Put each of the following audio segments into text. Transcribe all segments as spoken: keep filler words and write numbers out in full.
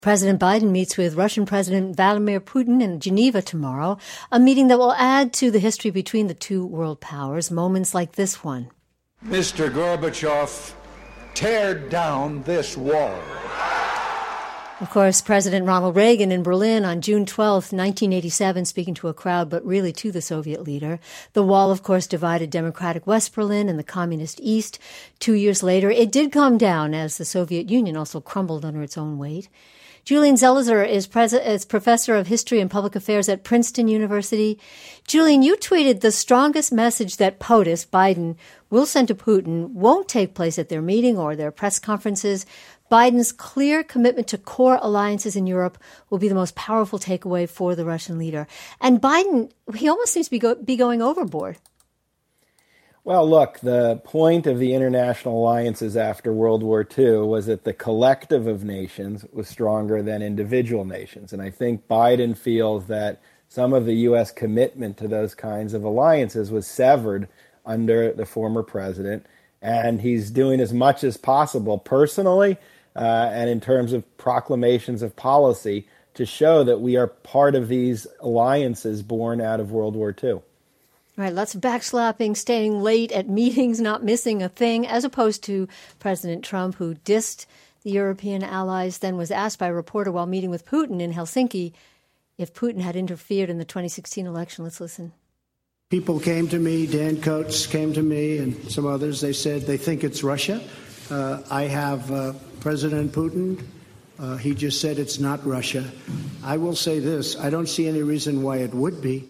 President Biden meets with Russian President Vladimir Putin in Geneva tomorrow, a meeting that will add to the history between the two world powers, moments like this one. Mister Gorbachev, tear down this wall. Of course, President Ronald Reagan in Berlin on June twelfth, nineteen eighty-seven, speaking to a crowd, but really to the Soviet leader. The wall, of course, divided democratic West Berlin and the communist East. Two years later, it did come down as the Soviet Union also crumbled under its own weight. Julian Zelizer is, pres- is professor of history and public affairs at Princeton University. Julian, you tweeted the strongest message that POTUS, Biden, will send to Putin won't take place at their meeting or their press conferences. Biden's clear commitment to core alliances in Europe will be the most powerful takeaway for the Russian leader. And Biden, he almost seems to be, go- be going overboard. Well, look, the point of the international alliances after World War Two was that the collective of nations was stronger than individual nations. And I think Biden feels that some of the U S commitment to those kinds of alliances was severed under the former president. And he's doing as much as possible personally uh, and in terms of proclamations of policy to show that we are part of these alliances born out of World War Two. All right, lots of backslapping, staying late at meetings, not missing a thing, as opposed to President Trump, who dissed the European allies, then was asked by a reporter while meeting with Putin in Helsinki if Putin had interfered in the twenty sixteen election. Let's listen. People came to me, Dan Coates came to me, and some others. They said they think it's Russia. Uh, I have uh, President Putin. Uh, he just said it's not Russia. I will say this. I don't see any reason why it would be.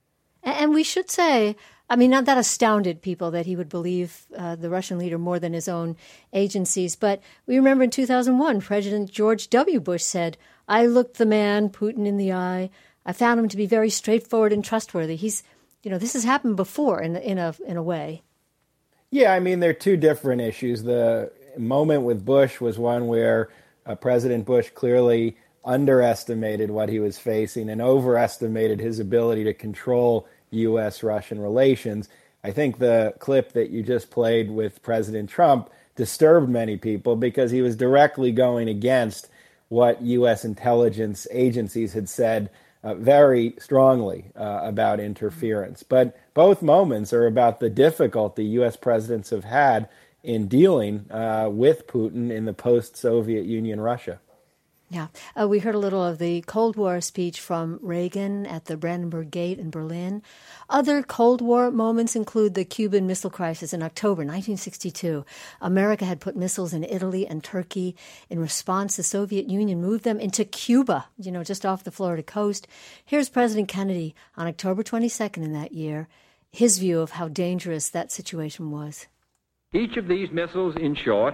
And we should say, I mean, not that astounded people that he would believe uh, the Russian leader more than his own agencies. But we remember in two thousand one, President George W. Bush said, I looked the man, Putin, in the eye. I found him to be very straightforward and trustworthy. He's, you know, this has happened before in, in, a, in a way. Yeah, I mean, they're two different issues. The moment with Bush was one where uh, President Bush clearly underestimated what he was facing and overestimated his ability to control U S Russian relations. I think the clip that you just played with President Trump disturbed many people because he was directly going against what U S intelligence agencies had said uh, very strongly uh, about interference. But both moments are about the difficulty U S presidents have had in dealing uh, with Putin in the post-Soviet Union Russia. Yeah. Uh, we heard a little of the Cold War speech from Reagan at the Brandenburg Gate in Berlin. Other Cold War moments include the Cuban Missile Crisis in October nineteen sixty-two. America had put missiles in Italy and Turkey. In response, the Soviet Union moved them into Cuba, you know, just off the Florida coast. Here's President Kennedy on October twenty-second in that year, his view of how dangerous that situation was. Each of these missiles, in short,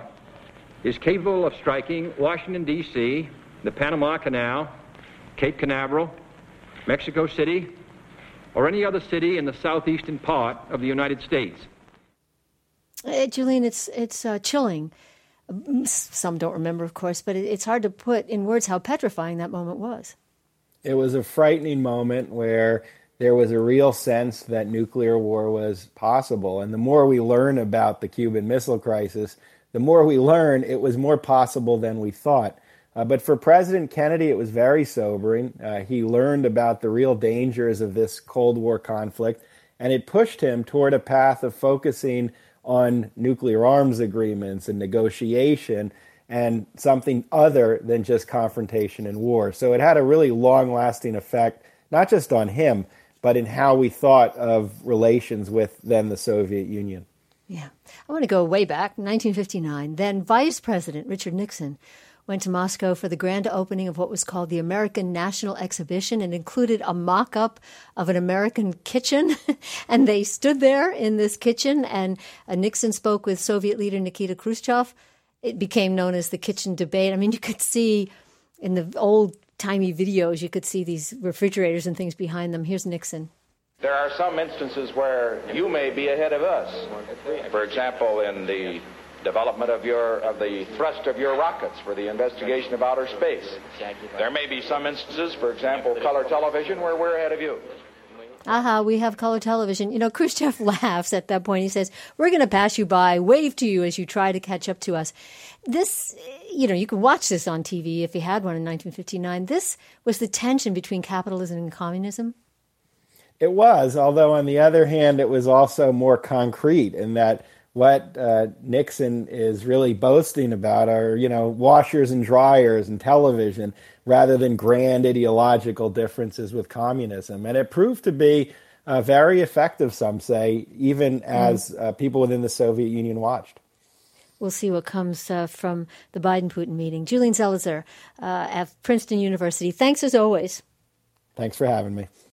is capable of striking Washington, D C, the Panama Canal, Cape Canaveral, Mexico City, or any other city in the southeastern part of the United States. Uh, Julian, it's it's uh, chilling. Some don't remember, of course, but it, it's hard to put in words how petrifying that moment was. It was a frightening moment where there was a real sense that nuclear war was possible. And the more we learn about the Cuban Missile Crisis, the more we learn it was more possible than we thought. Uh, but for President Kennedy, it was very sobering. Uh, he learned about the real dangers of this Cold War conflict, and it pushed him toward a path of focusing on nuclear arms agreements and negotiation and something other than just confrontation and war. So it had a really long-lasting effect, not just on him, but in how we thought of relations with then the Soviet Union. Yeah. I want to go way back, nineteen fifty-nine. Then Vice President Richard Nixon went to Moscow for the grand opening of what was called the American National Exhibition and included a mock-up of an American kitchen. And they stood there in this kitchen, and uh, Nixon spoke with Soviet leader Nikita Khrushchev. It became known as the kitchen debate. I mean, you could see in the old-timey videos, you could see these refrigerators and things behind them. Here's Nixon. There are some instances where you may be ahead of us. For example, in the development of your of the thrust of your rockets for the investigation of outer space. There may be some instances, for example, color television, where we're ahead of you. aha, we have color television. You know, Khrushchev laughs at that point. He says, we're going to pass you by, wave to you as you try to catch up to us. This, you know, you could watch this on T V if you had one in nineteen fifty-nine. This was the tension between capitalism and communism. It was, although on the other hand, it was also more concrete in that what uh, Nixon is really boasting about are, you know, washers and dryers and television rather than grand ideological differences with communism. And it proved to be uh, very effective, some say, even as uh, people within the Soviet Union watched. We'll see what comes uh, from the Biden-Putin meeting. Julian Zelizer uh, at Princeton University. Thanks as always. Thanks for having me.